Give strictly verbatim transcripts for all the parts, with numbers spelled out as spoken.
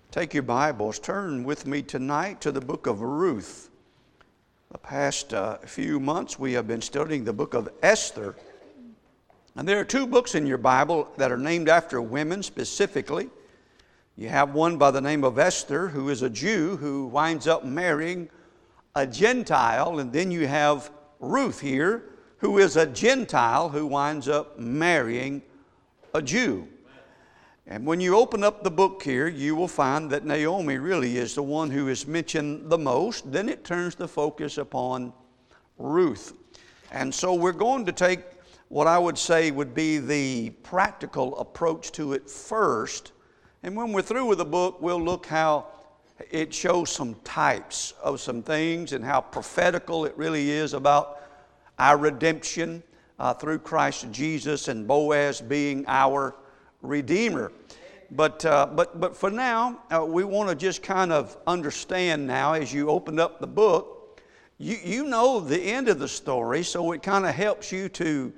Take your Bibles, turn with me tonight to the book of Ruth. The past uh, few months we have been studying the book of Esther. And there are two books in your Bible that are named after women specifically. You have one by the name of Esther, who is a Jew who winds up marrying a Gentile. And then you have Ruth here, who is a Gentile who winds up marrying a Jew. And when you open up the book here, you will find that Naomi really is the one who is mentioned the most. Then it turns the focus upon Ruth. And so we're going to take what I would say would be the practical approach to it first. And when we're through with the book, we'll look how it shows some types of some things and how prophetical it really is about our redemption uh, through Christ Jesus and Boaz being our Redeemer. But uh, but but for now, uh, we want to just kind of understand now as you open up the book, you, you know the end of the story, so it kind of helps you to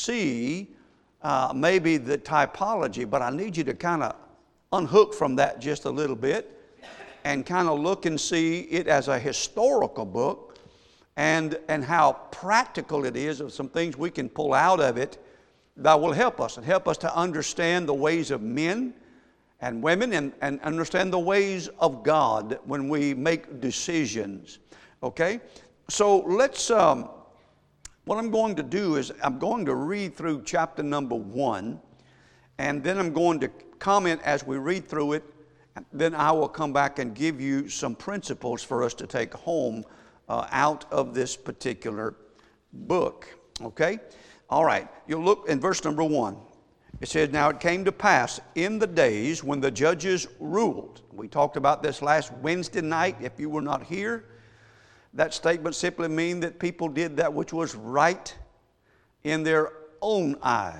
see uh, maybe the typology, but I need you to kind of unhook from that just a little bit and kind of look and see it as a historical book and, and how practical it is of some things we can pull out of it that will help us and help us to understand the ways of men and women and, and understand the ways of God when we make decisions. Okay? So let's, um, what I'm going to do is I'm going to read through chapter number one, and then I'm going to comment as we read through it, and then I will come back and give you some principles for us to take home uh, out of this particular book. Okay? All right, you'll look in verse number one. It says, "Now it came to pass in the days when the judges ruled." We talked about this last Wednesday night. If you were not here, that statement simply means that people did that which was right in their own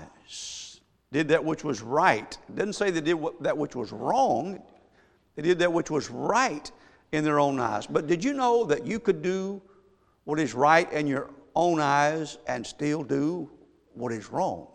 eyes. Did that which was right. It doesn't say they did that which was wrong. They did that which was right in their own eyes. But did you know that you could do what is right in your own eyes and still do what is wrong?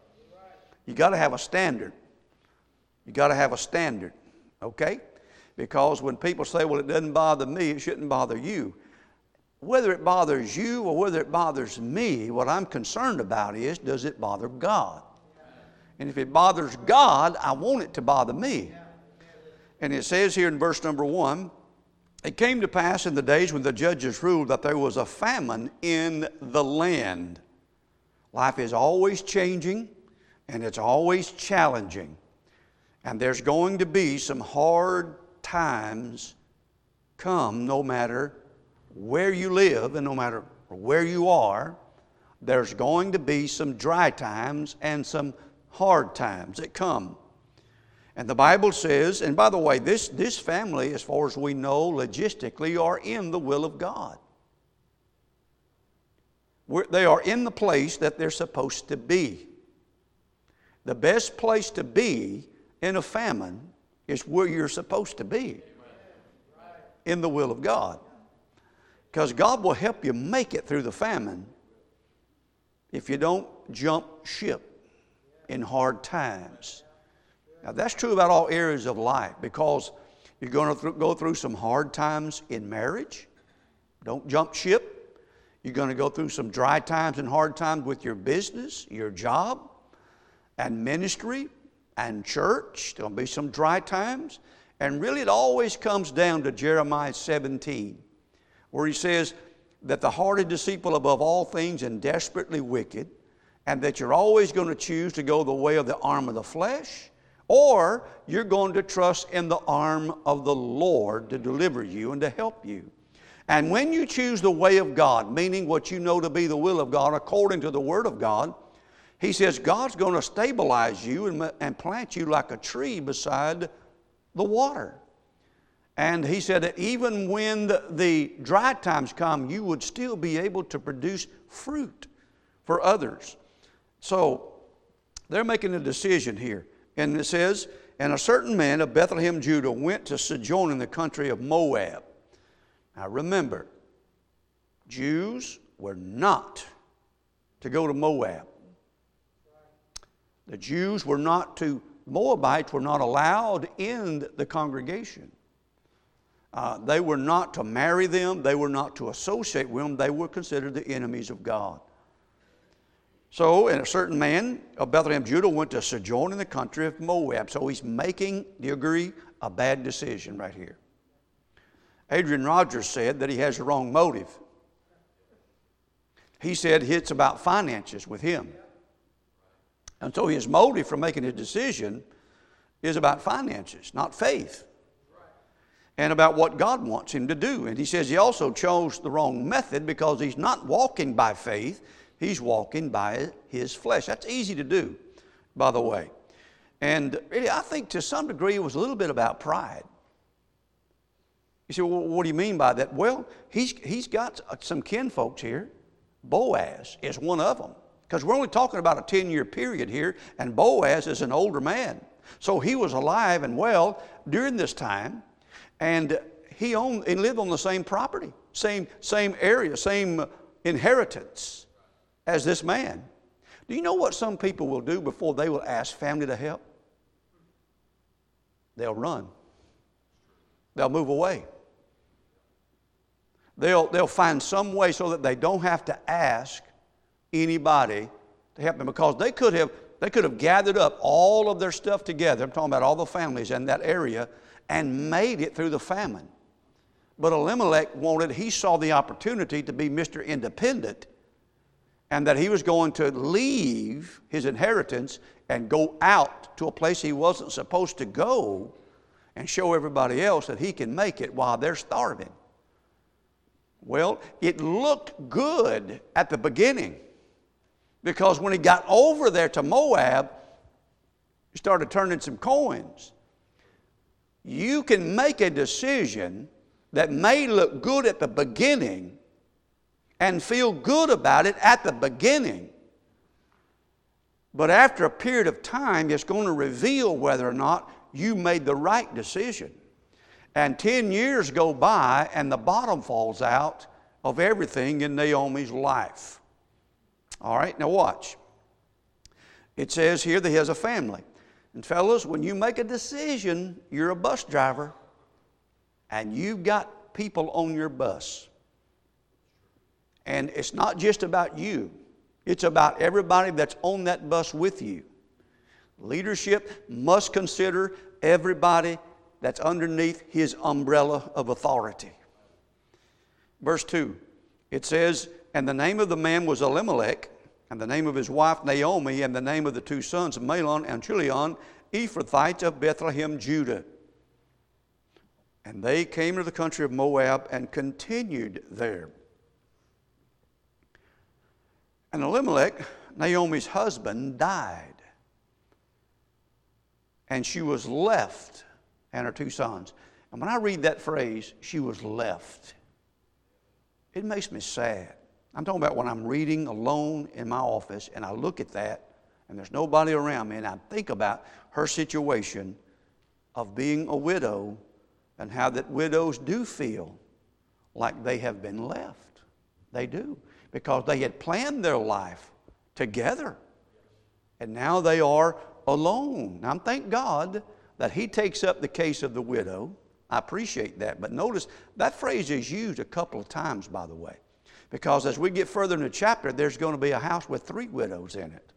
You got to have a standard. You got to have a standard, okay? Because when people say, well, it doesn't bother me, it shouldn't bother you. Whether it bothers you or whether it bothers me, what I'm concerned about is, does it bother God? And if it bothers God, I want it to bother me. And it says here in verse number one, "It came to pass in the days when the judges ruled that there was a famine in the land." Life is always changing and it's always challenging. And there's going to be some hard times come no matter where you live and no matter where you are. There's going to be some dry times and some hard times that come. And the Bible says, and by the way, this, this family, as far as we know, logistically, are in the will of God. We're, they are in the place that they're supposed to be. The best place to be in a famine is where you're supposed to be, in the will of God. Because God will help you make it through the famine if you don't jump ship in hard times. Now that's true about all areas of life, because you're going to th- go through some hard times in marriage. Don't jump ship. You're going to go through some dry times and hard times with your business, your job, and ministry, and church. There'll be some dry times. And really it always comes down to Jeremiah seventeen, where he says that the heart is deceitful above all things and desperately wicked, and that you're always going to choose to go the way of the arm of the flesh, or you're going to trust in the arm of the Lord to deliver you and to help you. And when you choose the way of God, meaning what you know to be the will of God according to the Word of God, he says God's going to stabilize you and, and plant you like a tree beside the water. And he said that even when the, the dry times come, you would still be able to produce fruit for others. So they're making a decision here. And it says, "And a certain man of Bethlehem, Judah, went to sojourn in the country of Moab." Now remember, Jews were not to go to Moab. The Jews were not to Moabites were not allowed in the congregation. Uh, they were not to marry them. They were not to associate with them. They were considered the enemies of God. So, and a certain man of Bethlehem, Judah, went to sojourn in the country of Moab. So he's making, do you agree, a bad decision right here. Adrian Rogers said that he has the wrong motive. He said it's about finances with him. And so his motive for making his decision is about finances, not faith. And about what God wants him to do. And he says he also chose the wrong method because he's not walking by faith, he's walking by his flesh. That's easy to do, by the way. And really, I think to some degree it was a little bit about pride. You say, well, what do you mean by that? Well, he's, he's got some kinfolks here. Boaz is one of them. Because we're only talking about a ten-year period here, and Boaz is an older man. So he was alive and well during this time. And he owned and lived on the same property, same, same area, same inheritance as this man. Do you know what some people will do before they will ask family to help? They'll run. They'll move away. They'll, they'll find some way so that they don't have to ask anybody to help them, because they could have, they could have gathered up all of their stuff together. I'm talking about all the families in that area, and made it through the famine. But Elimelech wanted, he saw the opportunity to be Mister Independent, and that he was going to leave his inheritance and go out to a place he wasn't supposed to go and show everybody else that he can make it while they're starving. Well, it looked good at the beginning, because when he got over there to Moab, he started turning some coins. You can make a decision that may look good at the beginning and feel good about it at the beginning. But after a period of time, it's going to reveal whether or not you made the right decision. And ten years go by and the bottom falls out of everything in Naomi's life. All right, now watch. It says here that he has a family. And fellas, when you make a decision, you're a bus driver, and you've got people on your bus. And it's not just about you. It's about everybody that's on that bus with you. Leadership must consider everybody that's underneath his umbrella of authority. Verse two, it says, and the name of the man was Elimelech, and the name of his wife Naomi, and the name of the two sons of Mahlon and Chilion, Ephrathites of Bethlehem, Judah. And they came to the country of Moab and continued there. And Elimelech, Naomi's husband, died. And she was left, and her two sons. And when I read that phrase, she was left, it makes me sad. I'm talking about when I'm reading alone in my office and I look at that and there's nobody around me, and I think about her situation of being a widow and how that widows do feel like they have been left. They do, because they had planned their life together and now they are alone. Now, thank God that he takes up the case of the widow. I appreciate that. But notice that phrase is used a couple of times, by the way. Because as we get further in the chapter, there's going to be a house with three widows in it.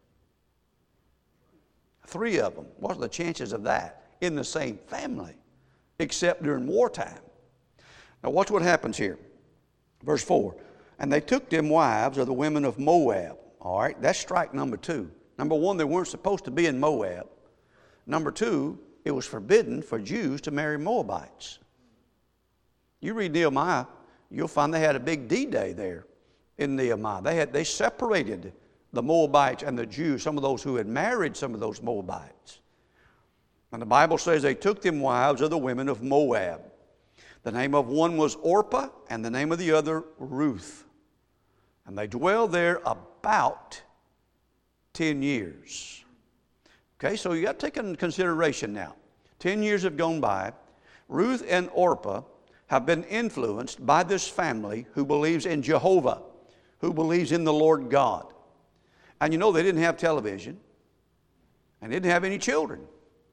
Three of them. What are the chances of that in the same family, except during wartime? Now watch what happens here. Verse four. And they took them wives of the women of Moab. All right, that's strike number two. Number one, they weren't supposed to be in Moab. Number two, it was forbidden for Jews to marry Moabites. You read Nehemiah, you'll find they had a big D-Day there in Nehemiah. They had they separated the Moabites and the Jews, some of those who had married some of those Moabites. And the Bible says they took them wives of the women of Moab. The name of one was Orpah, and the name of the other Ruth. And they dwelled there about ten years. Okay, so you got to take into consideration now. Ten years have gone by. Ruth and Orpah have been influenced by this family who believes in Jehovah, who believes in the Lord God. And you know, they didn't have television and didn't have any children.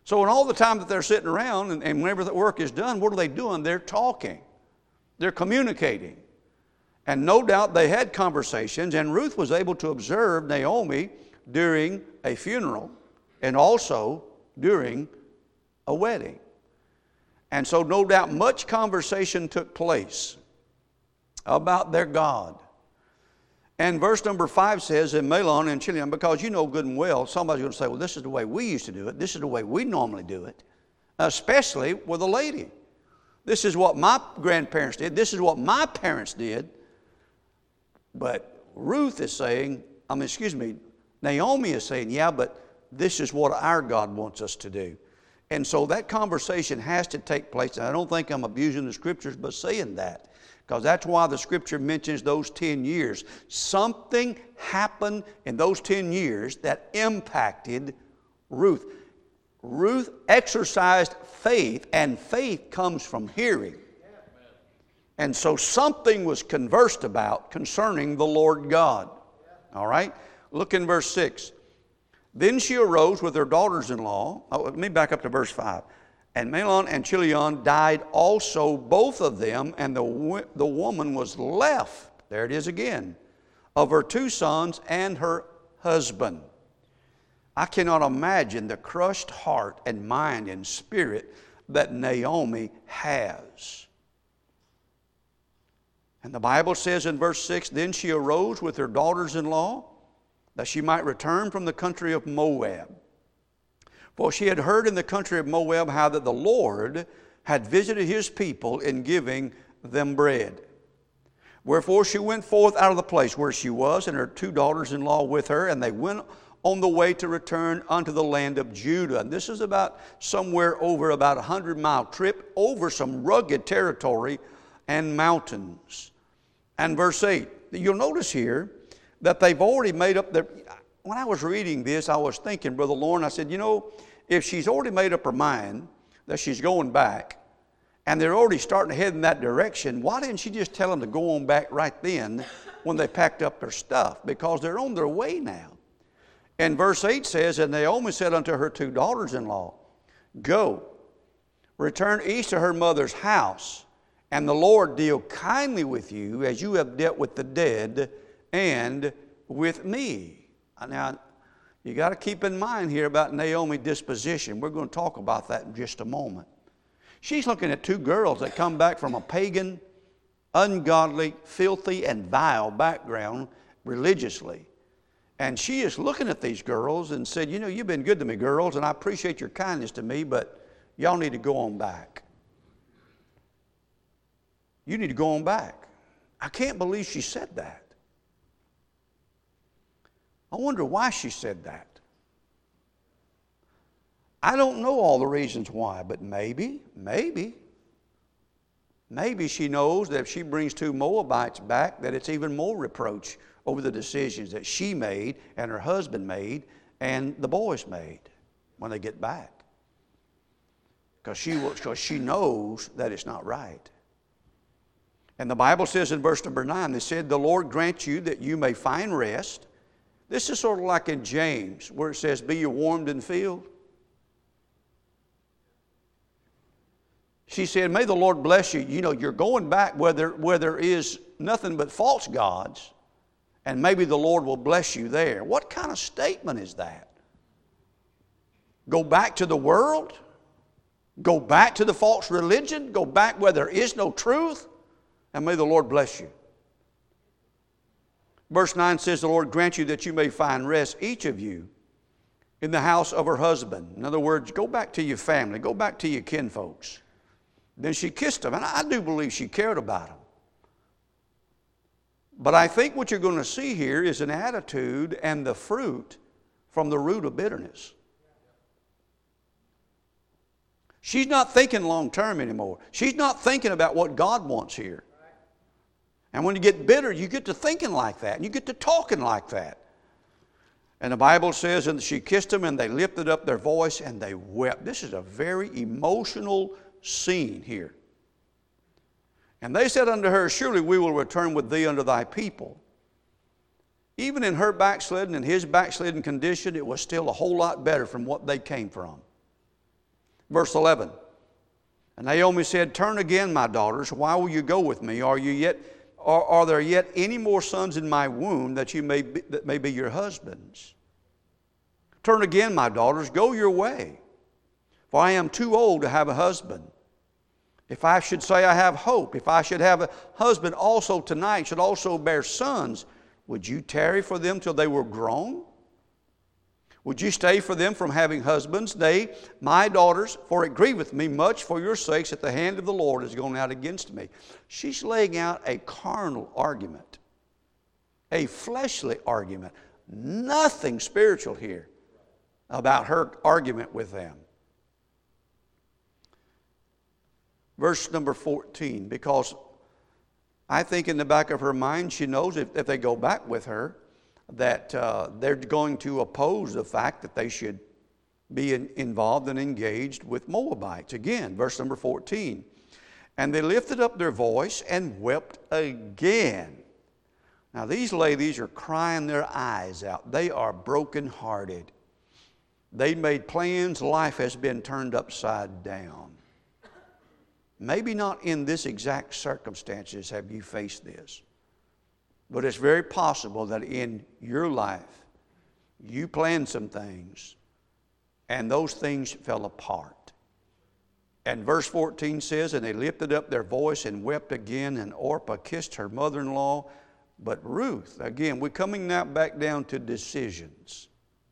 So in all the time that they're sitting around and, and whenever the work is done, what are they doing? They're talking. They're communicating. And no doubt they had conversations, and Ruth was able to observe Naomi during a funeral and also during a wedding. And so no doubt much conversation took place about their God. And verse number five says, in Mahlon and Chilion, because you know good and well, somebody's going to say, well, this is the way we used to do it. This is the way we normally do it, especially with a lady. This is what my grandparents did. This is what my parents did. But Ruth is saying, I mean, excuse me, Naomi is saying, yeah, but this is what our God wants us to do. And so that conversation has to take place. And I don't think I'm abusing the scriptures by saying that, because that's why the scripture mentions those ten years. Something happened in those ten years that impacted Ruth. Ruth exercised faith, and faith comes from hearing. And so something was conversed about concerning the Lord God. All right? Look in verse six. Then she arose with her daughters-in-law. Oh, let me back up to verse five. And Mahlon and Chilion died also, both of them, and the, the woman was left, there it is again, of her two sons and her husband. I cannot imagine the crushed heart and mind and spirit that Naomi has. And the Bible says in verse six, then she arose with her daughters-in-law, that she might return from the country of Moab. For she had heard in the country of Moab how that the Lord had visited his people in giving them bread. Wherefore she went forth out of the place where she was, and her two daughters-in-law with her, and they went on the way to return unto the land of Judah. And this is about somewhere over about a hundred mile trip over some rugged territory and mountains. And verse eight, you'll notice here that they've already made up their... When I was reading this, I was thinking, Brother Lauren, I said, you know, if she's already made up her mind that she's going back, and they're already starting to head in that direction, why didn't she just tell them to go on back right then when they packed up their stuff? Because they're on their way now. And verse eight says, and Naomi said unto her two daughters-in-law, go, return east to her mother's house, and the Lord deal kindly with you as you have dealt with the dead and with me. Now, you got to keep in mind here about Naomi's disposition. We're going to talk about that in just a moment. She's looking at two girls that come back from a pagan, ungodly, filthy, and vile background religiously. And she is looking at these girls and said, you know, you've been good to me, girls, and I appreciate your kindness to me, but y'all need to go on back. You need to go on back. I can't believe she said that. I wonder why she said that. I don't know all the reasons why, but maybe, maybe, maybe she knows that if she brings two Moabites back, that it's even more reproach over the decisions that she made and her husband made and the boys made when they get back. Because she, because she knows that it's not right. And the Bible says in verse number nine, they said, the Lord grant you that you may find rest. This is sort of like in James, where it says, be you warmed and filled. She said, may the Lord bless you. You know, you're going back where there, where there is nothing but false gods, and maybe the Lord will bless you there. What kind of statement is that? Go back to the world? Go back to the false religion? Go back where there is no truth? And may the Lord bless you. Verse nine says, the Lord grant you that you may find rest, each of you, in the house of her husband. In other words, go back to your family. Go back to your kinfolks. Then she kissed him, and I do believe she cared about him. But I think what you're going to see here is an attitude and the fruit from the root of bitterness. She's not thinking long term anymore. She's not thinking about what God wants here. And when you get bitter, you get to thinking like that, and you get to talking like that. And the Bible says, and she kissed him, and they lifted up their voice, and they wept. This is a very emotional scene here. And they said unto her, surely we will return with thee unto thy people. Even in her backslidden and his backslidden condition, it was still a whole lot better from what they came from. Verse eleven. And Naomi said, turn again, my daughters. Why will you go with me? Are you yet, are, are there yet any more sons in my womb that you may be, that may be your husbands? Turn again, my daughters. Go your way. For I am too old to have a husband. If I should say I have hope, if I should have a husband also tonight, should also bear sons, would you tarry for them till they were grown? Would you stay for them from having husbands? Nay, my daughters, for it grieveth me much for your sakes that the hand of the Lord is gone out against me. She's laying out a carnal argument, a fleshly argument, nothing spiritual here about her argument with them. Verse number fourteen, because I think in the back of her mind she knows if, if they go back with her, that uh, they're going to oppose the fact that they should be in, involved and engaged with Moabites. Again, verse number fourteen. And they lifted up their voice and wept again. Now these ladies are crying their eyes out. They are brokenhearted. They made plans. Life has been turned upside down. Maybe not in this exact circumstances have you faced this. But it's very possible that in your life, you planned some things, and those things fell apart. And verse fourteen says, and they lifted up their voice and wept again, and Orpah kissed her mother-in-law. But Ruth, again, we're coming now back down to decisions.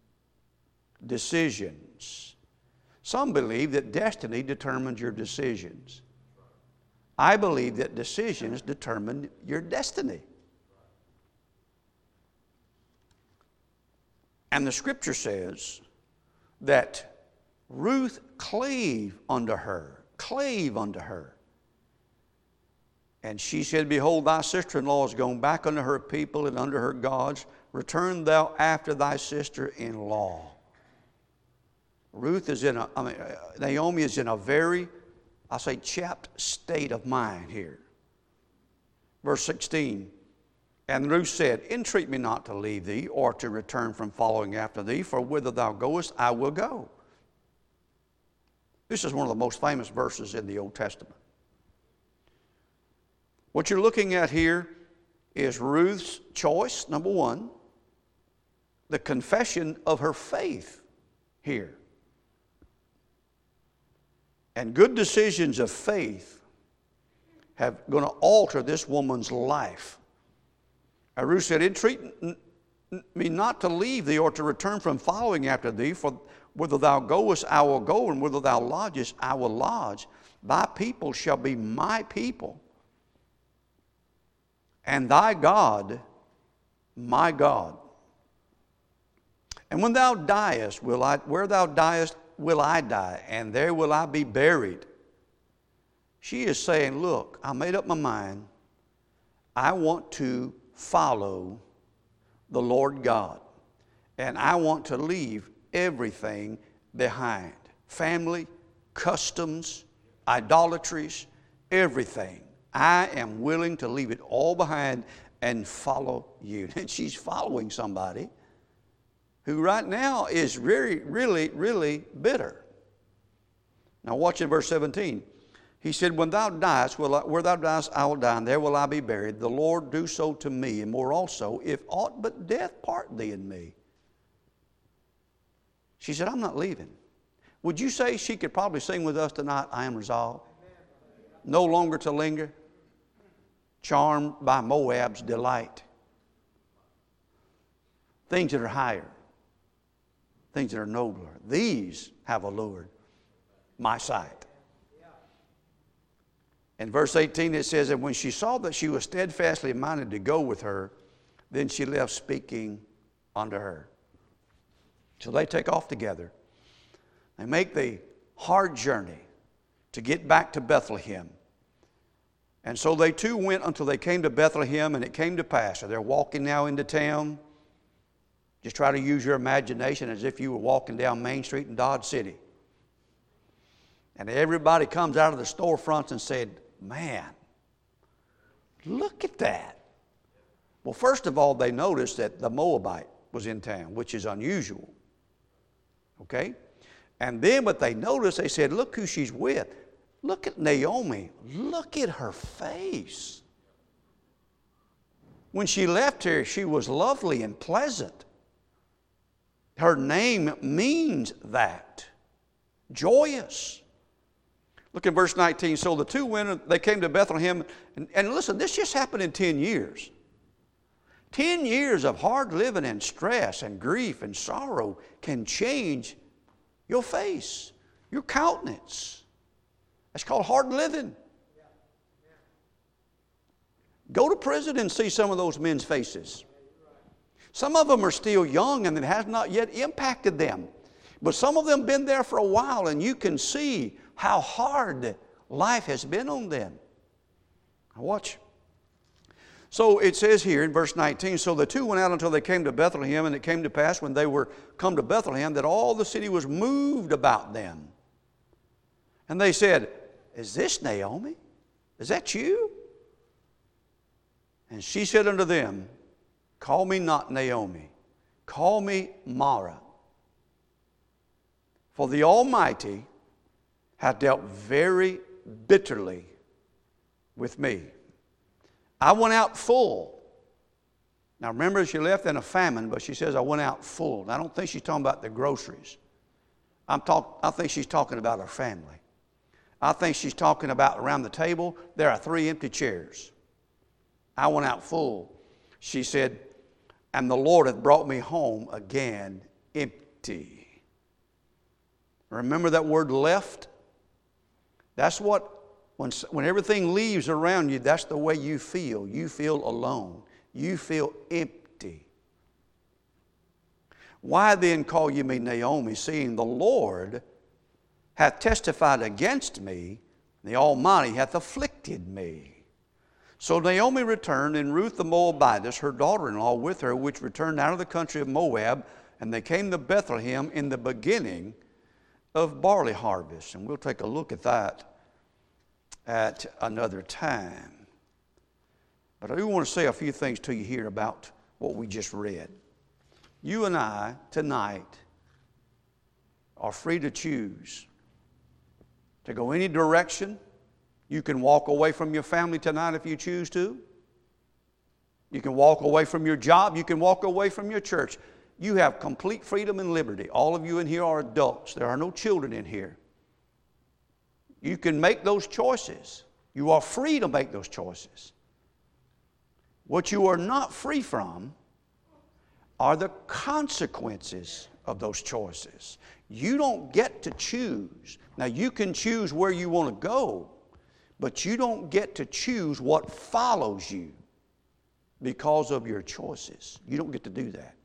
Decisions. Some believe that destiny determines your decisions. I believe that decisions determine your destiny. And the Scripture says that Ruth clave unto her, clave unto her. And she said, behold, thy sister-in-law is gone back unto her people and unto her gods. Return thou after thy sister-in-law. Ruth is in a, I mean, Naomi is in a very, I say, chapped state of mind here. Verse sixteen. And Ruth said, entreat me not to leave thee or to return from following after thee, for whither thou goest, I will go. This is one of the most famous verses in the Old Testament. What you're looking at here is Ruth's choice, number one, the confession of her faith here. And good decisions of faith have going to alter this woman's life. And Ruth said, entreat me not to leave thee or to return from following after thee, for whither thou goest I will go, and whither thou lodgest I will lodge. Thy people shall be my people, and thy God my God. And when thou diest, will I, where thou diest will I die, and there will I be buried. She is saying, look, I made up my mind. I want to follow the Lord God. And I want to leave everything behind. Family, customs, idolatries, everything. I am willing to leave it all behind and follow you. And she's following somebody who right now is really, really, really bitter. Now watch in verse seventeen. He said, when thou diest, will I, where thou diest, I will die, and there will I be buried. The Lord do so to me, and more also, if aught but death part thee and me. She said, I'm not leaving. Would you say she could probably sing with us tonight, I am resolved, no longer to linger, charmed by Moab's delight. Things that are higher, things that are nobler, these have allured my sight. In verse eighteen it says that when she saw that she was steadfastly minded to go with her, then she left speaking unto her. So they take off together. They make the hard journey to get back to Bethlehem. And so they too went until they came to Bethlehem, and it came to pass. So they're walking now into town. Just try to use your imagination as if you were walking down Main Street in Dodge City. And everybody comes out of the storefronts and said, man, look at that. Well, first of all, they noticed that the Moabite was in town, which is unusual. Okay? And then what they noticed, they said, look who she's with. Look at Naomi. Look at her face. When she left here, she was lovely and pleasant. Her name means that. Joyous. Look at verse nineteen. So the two women, they came to Bethlehem. And, and listen, this just happened in ten years. Ten years of hard living and stress and grief and sorrow can change your face, your countenance. That's called hard living. Go to prison and see some of those men's faces. Some of them are still young and it has not yet impacted them. But some of them have been there for a while and you can see how hard life has been on them. Now watch. So it says here in verse nineteen, so the two went out until they came to Bethlehem, and it came to pass when they were come to Bethlehem that all the city was moved about them. And they said, is this Naomi? Is that you? And she said unto them, call me not Naomi, call me Mara. For the Almighty hath dealt very bitterly with me. I went out full. Now remember, she left in a famine, but she says, I went out full. And I don't think she's talking about the groceries. I'm talk, I think she's talking about her family. I think she's talking about around the table, there are three empty chairs. I went out full. She said, and the Lord hath brought me home again empty. Remember that word left? That's what, when, when everything leaves around you, that's the way you feel. You feel alone. You feel empty. Why then call ye me Naomi, seeing the Lord hath testified against me, the Almighty hath afflicted me? So Naomi returned, and Ruth the Moabitess, her daughter-in-law, with her, which returned out of the country of Moab, and they came to Bethlehem in the beginning of barley harvest. And we'll take a look at that at another time. But I do want to say a few things to you here about what we just read. You and I, tonight, are free to choose to go any direction. You can walk away from your family tonight if you choose to. You can walk away from your job. You can walk away from your church. You have complete freedom and liberty. All of you in here are adults. There are no children in here. You can make those choices. You are free to make those choices. What you are not free from are the consequences of those choices. You don't get to choose. Now, you can choose where you want to go, but you don't get to choose what follows you because of your choices. You don't get to do that.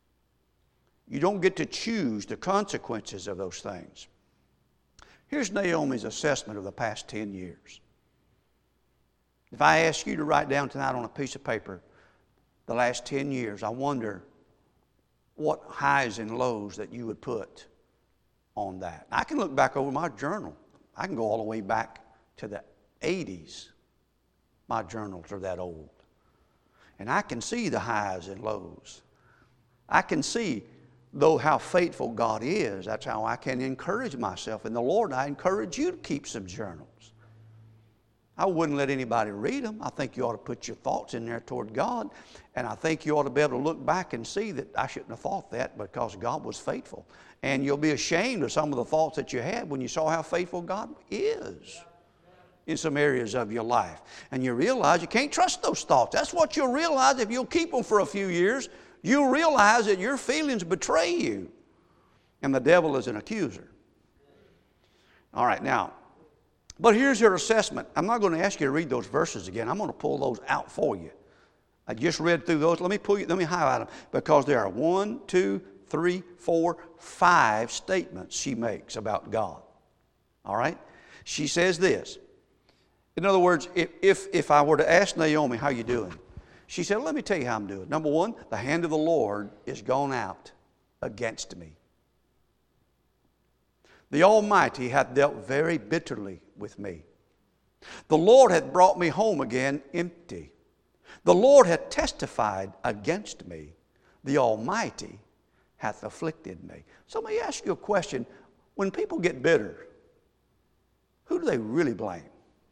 You don't get to choose the consequences of those things. Here's Naomi's assessment of the past ten years. If I ask you to write down tonight on a piece of paper the last ten years, I wonder what highs and lows that you would put on that. I can look back over my journal. I can go all the way back to the eighties. My journals are that old. And I can see the highs and lows. I can see, though, how faithful God is. That's how I can encourage myself. And the Lord, I encourage you to keep some journals. I wouldn't let anybody read them. I think you ought to put your thoughts in there toward God. And I think you ought to be able to look back and see that I shouldn't have thought that because God was faithful. And you'll be ashamed of some of the thoughts that you had when you saw how faithful God is in some areas of your life. And you realize you can't trust those thoughts. That's what you'll realize if you'll keep them for a few years. You'll realize that your feelings betray you. And the devil is an accuser. All right, now, but here's your assessment. I'm not going to ask you to read those verses again. I'm going to pull those out for you. I just read through those. Let me pull you, let me highlight them because there are one, two, three, four, five statements she makes about God. All right? She says this. In other words, if, if, if I were to ask Naomi, how you doing? She said, let me tell you how I'm doing. Number one, the hand of the Lord is gone out against me. The Almighty hath dealt very bitterly with me. The Lord hath brought me home again empty. The Lord hath testified against me. The Almighty hath afflicted me. So let me ask you a question. when people get bitter, who do they really blame?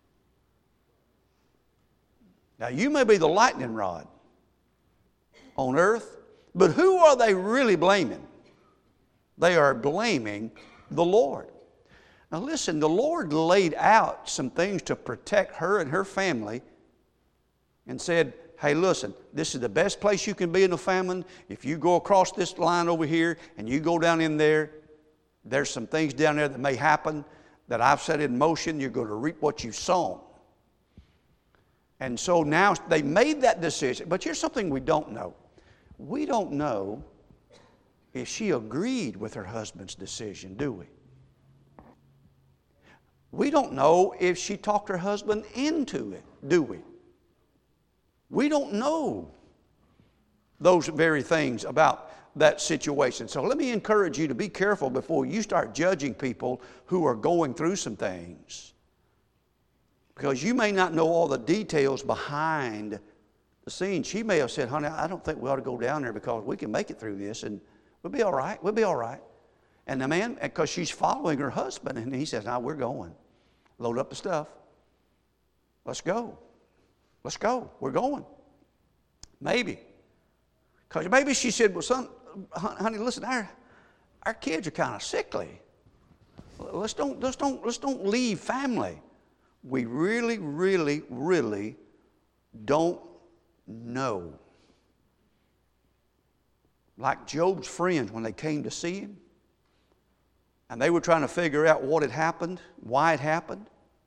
Now, you may be the lightning rod on earth, but who are they really blaming? They are blaming the Lord. Now listen, the Lord laid out some things to protect her and her family and said, hey, listen, this is the best place you can be in a famine. If you go across this line over here and you go down in there, there's some things down there that may happen that I've set in motion. You're going to reap what you've sown. And so now they made that decision. But here's something we don't know. We don't know if she agreed with her husband's decision, do we? We don't know if she talked her husband into it, do we? We don't know those very things about that situation. So let me encourage you to be careful before you start judging people who are going through some things. Because you may not know all the details behind the scene. She may have said, honey, I don't think we ought to go down there because we can make it through this and we'll be all right. We'll be all right. And the man, because she's following her husband, and he says, now we're going. Load up the stuff. Let's go. Let's go. We're going. Maybe. Because maybe she said, well, son, honey, listen, our, our kids are kind of sickly. Let's don't, let's, don't, let's don't leave family. We really, really, really don't know. Like Job's friends when they came to see him, and they were trying to figure out what had happened, why it happened.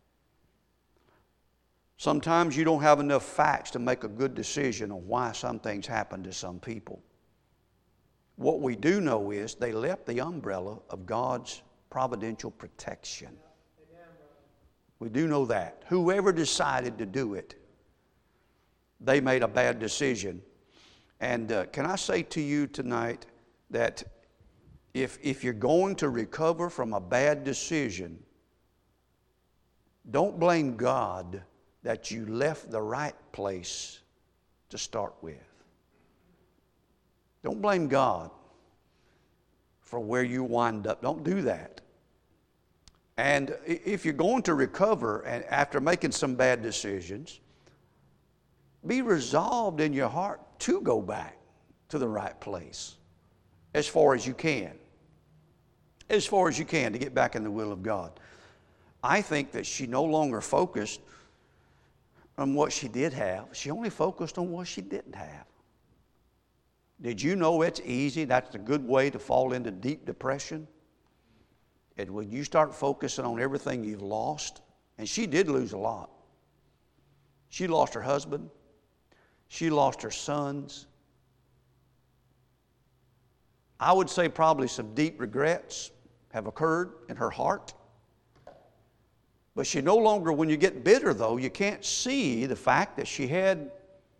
Sometimes you don't have enough facts to make a good decision on why some things happen to some people. What we do know is they left the umbrella of God's providential protection. We do know that. Whoever decided to do it, they made a bad decision. And uh, can I say to you tonight that if, if you're going to recover from a bad decision, don't blame God that you left the right place to start with. Don't blame God for where you wind up. Don't do that. And if you're going to recover and after making some bad decisions, be resolved in your heart to go back to the right place as far as you can. As far as you can to get back in the will of God. I think that she no longer focused on what she did have. She only focused on what she didn't have. Did you know it's easy? That's a good way to fall into deep depression. And when you start focusing on everything you've lost, and she did lose a lot. She lost her husband. She lost her sons. I would say probably some deep regrets have occurred in her heart. But she no longer, when you get bitter though, you can't see the fact that she had,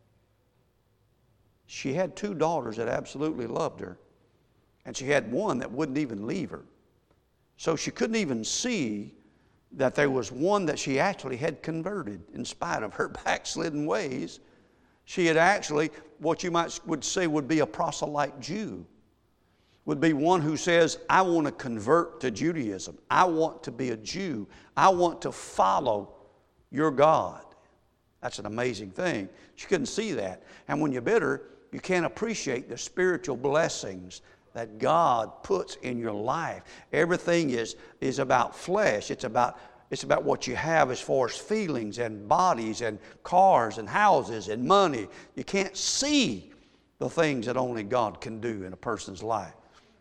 she had two daughters that absolutely loved her. And she had one that wouldn't even leave her. So she couldn't even see that there was one that she actually had converted in spite of her backslidden ways. She had actually, what you might would say would be a proselyte Jew, would be one who says, I want to convert to Judaism. I want to be a Jew. I want to follow your God. That's an amazing thing. She couldn't see that. And when you're bitter, you can't appreciate the spiritual blessings that God puts in your life. Everything is, is about flesh. It's about, it's about what you have as far as feelings and bodies and cars and houses and money. You can't see the things that only God can do in a person's life.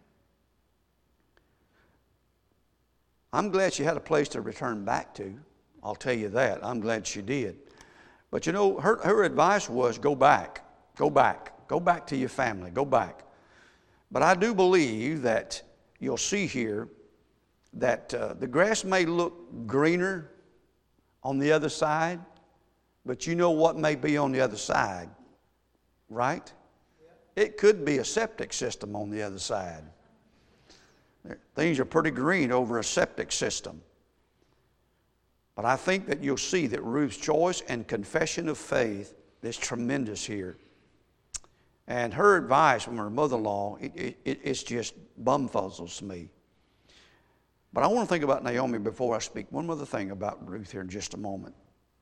I'm glad she had a place to return back to. I'll tell you that. I'm glad she did. But you know, her, her advice was go back. Go back. Go back to your family. Go back. But I do believe that you'll see here that uh, the grass may look greener on the other side, but you know what may be on the other side, right? It could be a septic system on the other side. Things are pretty green over a septic system. But I think that you'll see that Ruth's choice and confession of faith is tremendous here. And her advice from her mother-in-law, it, it, it's just bumfuzzles me. But I want to think about Naomi before I speak one other thing about Ruth here in just a moment.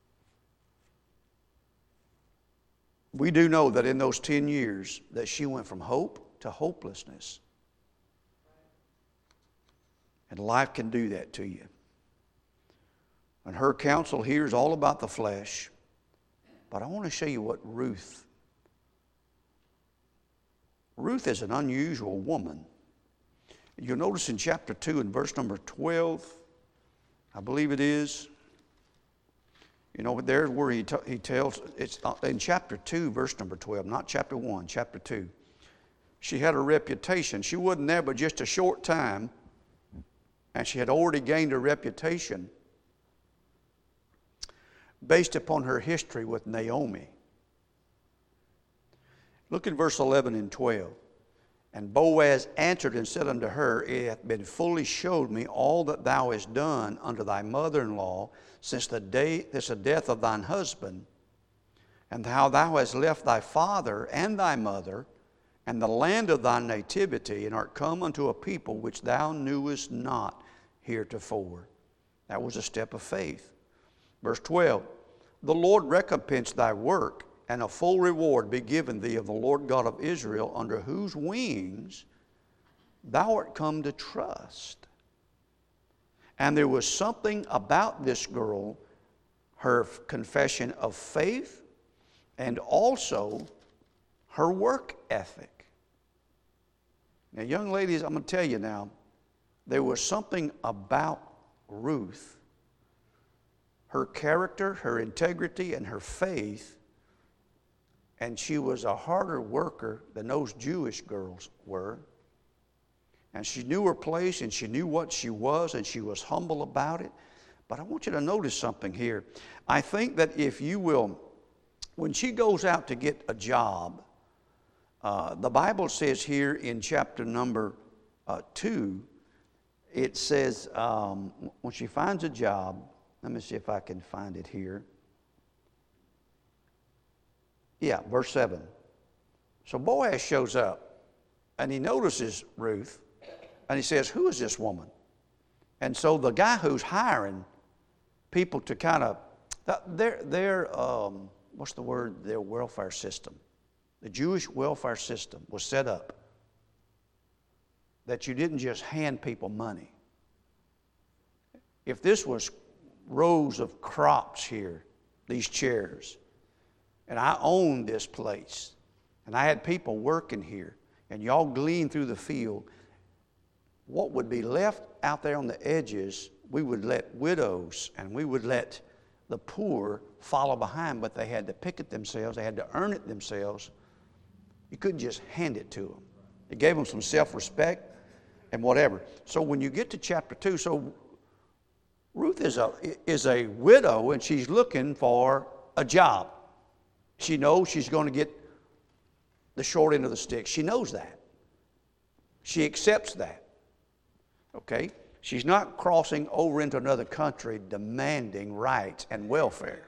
We do know that in those ten years that she went from hope to hopelessness. And life can do that to you. And her counsel here is all about the flesh. But I want to show you what Ruth, Ruth is an unusual woman. You'll notice in chapter two and verse number twelve, I believe it is, you know, there's where he, t- he tells, it's in chapter two, verse number twelve, not chapter one, chapter two. She had a reputation. She wasn't there but just a short time, and she had already gained a reputation based upon her history with Naomi. Look at verse eleven and twelve. And Boaz answered and said unto her, It hath been fully showed me all that thou hast done unto thy mother-in-law since the day since the death of thine husband, and how thou hast left thy father and thy mother and the land of thy nativity, and art come unto a people which thou knewest not heretofore. That was a step of faith. Verse twelve, The Lord recompense thy work, and a full reward be given thee of the Lord God of Israel, under whose wings thou art come to trust. And there was something about this girl, her confession of faith, and also her work ethic. Now, young ladies, I'm going to tell you now, there was something about Ruth, her character, her integrity, and her faith. And she was a harder worker than those Jewish girls were. And she knew her place, and she knew what she was, and she was humble about it. But I want you to notice something here. I think that if you will, when she goes out to get a job, uh, the Bible says here in chapter number uh, two, it says um, when she finds a job, let me see if I can find it here. Yeah, verse seven. So Boaz shows up, and he notices Ruth, and he says, Who is this woman? And so the guy who's hiring people to kind of, their, their um, what's the word, their welfare system, the Jewish welfare system was set up that you didn't just hand people money. If this was rows of crops here, these chairs, and I owned this place, and I had people working here, and y'all gleaned through the field, what would be left out there on the edges, we would let widows and we would let the poor follow behind, but they had to pick it themselves. They had to earn it themselves. You couldn't just hand it to them. It gave them some self-respect and whatever. So when you get to chapter two, so Ruth is a, is a widow, and she's looking for a job. She knows she's going to get the short end of the stick. She knows that. She accepts that. Okay? She's not crossing over into another country demanding rights and welfare.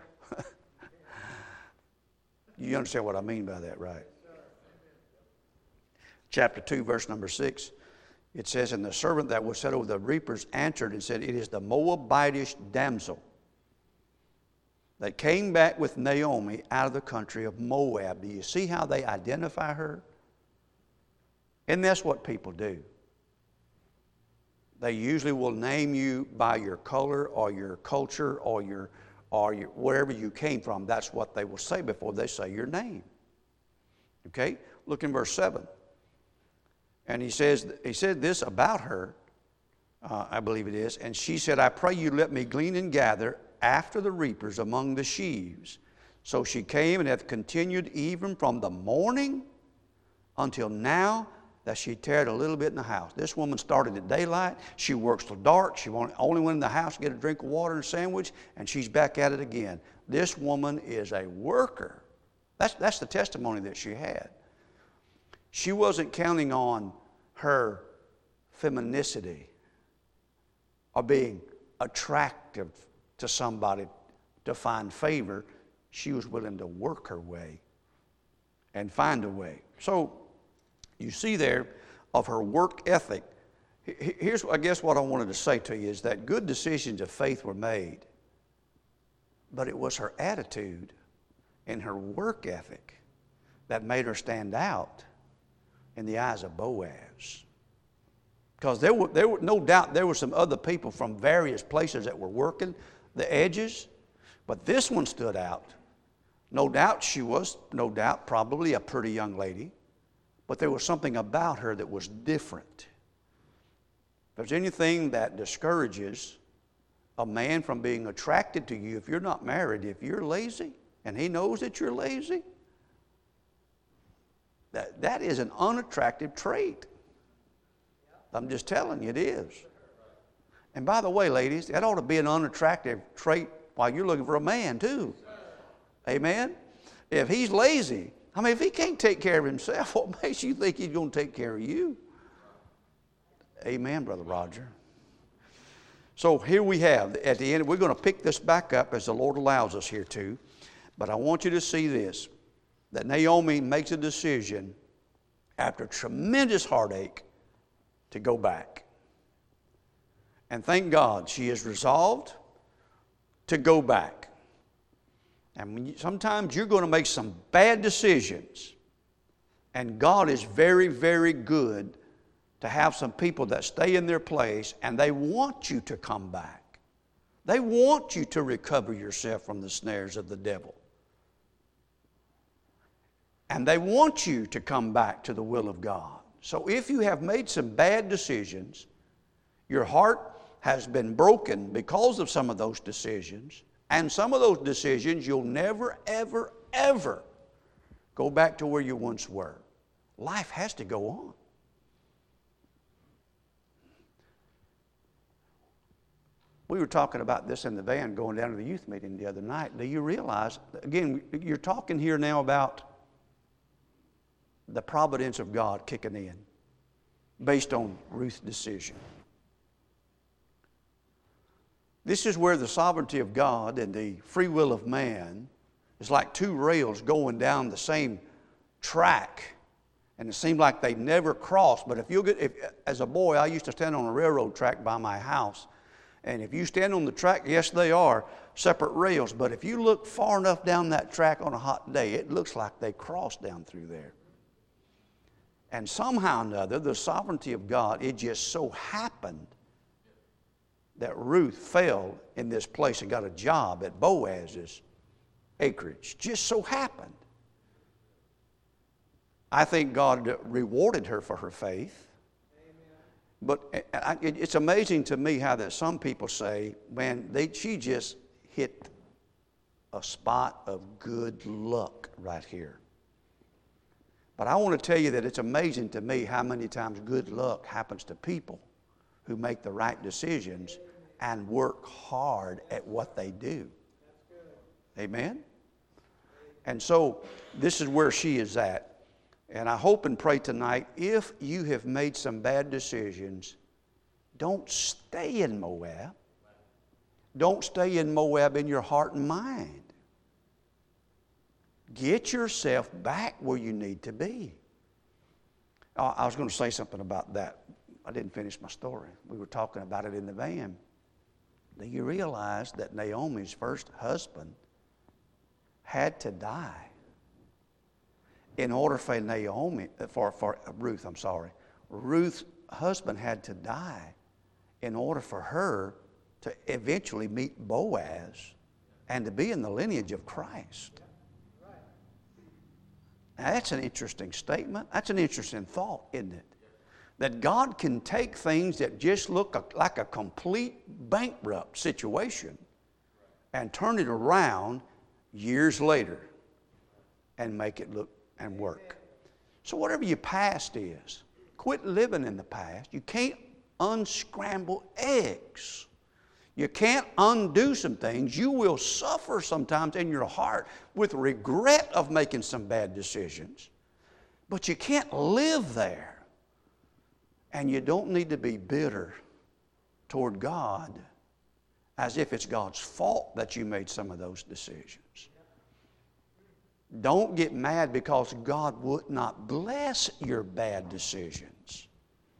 You understand what I mean by that, right? Chapter two, verse number six. It says, And the servant that was set over the reapers answered and said, It is the Moabitish damsel that came back with Naomi out of the country of Moab. Do you see how they identify her? And that's what people do. They usually will name you by your color or your culture or your or your, wherever you came from. That's what they will say before they say your name. Okay? Look in verse seven. And he says, he said this about her, uh, I believe it is, and she said, I pray you let me glean and gather after the reapers among the sheaves. So she came and hath continued even from the morning until now, that she tarried a little bit in the house. This woman started at daylight. She works till dark. She only went in the house to get a drink of water and a sandwich, and she's back at it again. This woman is a worker. That's, that's the testimony that she had. She wasn't counting on her femininity or being attractive to somebody to find favor. She was willing to work her way and find a way. So you see there of her work ethic. Here's, I guess, what I wanted to say to you is that good decisions of faith were made, but it was her attitude and her work ethic that made her stand out in the eyes of Boaz. Because there were, there were no doubt there were some other people from various places that were working the edges, but this one stood out. No doubt she was, no doubt, probably a pretty young lady, but there was something about her that was different. If there's anything that discourages a man from being attracted to you, if you're not married, if you're lazy, and he knows that you're lazy, that, that is an unattractive trait. I'm just telling you, it is. And by the way, ladies, that ought to be an unattractive trait while you're looking for a man, too. Amen? If he's lazy, I mean, if he can't take care of himself, what makes you think he's going to take care of you? Amen, Brother Roger. So here we have, at the end, we're going to pick this back up as the Lord allows us here to. But I want you to see this, that Naomi makes a decision after tremendous heartache to go back. And thank God she is resolved to go back. And when you, sometimes you're going to make some bad decisions. And God is very, very good to have some people that stay in their place and they want you to come back. They want you to recover yourself from the snares of the devil. And they want you to come back to the will of God. So if you have made some bad decisions, your heart has been broken because of some of those decisions, and some of those decisions you'll never, ever, ever go back to where you once were. Life has to go on. We were talking about this in the van going down to the youth meeting the other night. Do you realize, again, you're talking here now about the providence of God kicking in based on Ruth's decision. This is where the sovereignty of God and the free will of man is like two rails going down the same track, and it seemed like they never crossed. But if you get, if, as a boy, I used to stand on a railroad track by my house, and if you stand on the track, yes, they are separate rails, but if you look far enough down that track on a hot day, it looks like they crossed down through there. And somehow or another, the sovereignty of God, it just so happened that Ruth fell in this place and got a job at Boaz's acreage. Just so happened. I think God rewarded her for her faith. But it's amazing to me how that some people say, man, they, she just hit a spot of good luck right here. But I want to tell you that it's amazing to me how many times good luck happens to people who make the right decisions and work hard at what they do. Amen? And so this is where she is at. And I hope and pray tonight, if you have made some bad decisions, don't stay in Moab. Don't stay in Moab in your heart and mind. Get yourself back where you need to be. I was going to say something about that. I didn't finish my story. We were talking about it in the van. Do you realize that Naomi's first husband had to die in order for Naomi, for, for Ruth, I'm sorry. Ruth's husband had to die in order for her to eventually meet Boaz and to be in the lineage of Christ. Now, that's an interesting statement. That's an interesting thought, isn't it? That God can take things that just look a, like a complete bankrupt situation and turn it around years later and make it look and work. So whatever your past is, quit living in the past. You can't unscramble eggs. You can't undo some things. You will suffer sometimes in your heart with regret of making some bad decisions. But you can't live there. And you don't need to be bitter toward God as if it's God's fault that you made some of those decisions. Don't get mad because God would not bless your bad decisions.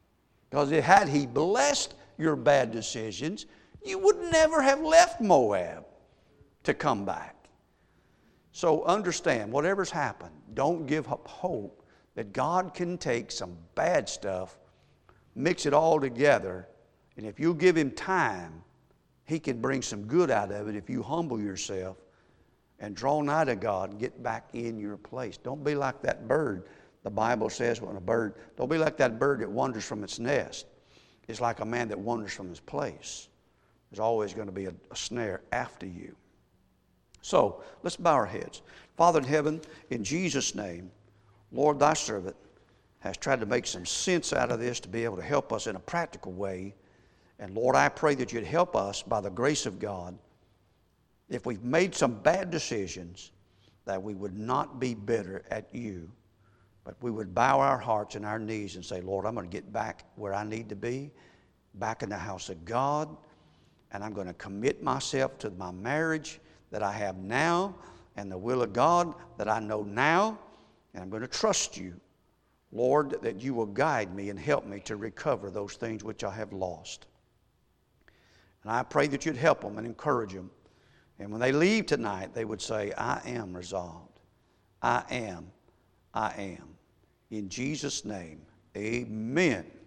Because had He blessed your bad decisions, you would never have left Moab to come back. So understand, whatever's happened, don't give up hope that God can take some bad stuff, mix it all together, and if you give Him time, He can bring some good out of it if you humble yourself and draw nigh to God and get back in your place. Don't be like that bird. The Bible says when a bird, don't be like that bird that wanders from its nest. It's like a man that wanders from his place. There's always going to be a, a snare after you. So, let's bow our heads. Father in heaven, in Jesus' name, Lord, thy servant has tried to make some sense out of this to be able to help us in a practical way. And Lord, I pray that you'd help us by the grace of God. If we've made some bad decisions, that we would not be bitter at you, but we would bow our hearts and our knees and say, Lord, I'm going to get back where I need to be, back in the house of God, and I'm going to commit myself to my marriage that I have now and the will of God that I know now, and I'm going to trust you, Lord, that you will guide me and help me to recover those things which I have lost. And I pray that you'd help them and encourage them. And when they leave tonight, they would say, I am resolved. I am. I am. In Jesus' name, amen.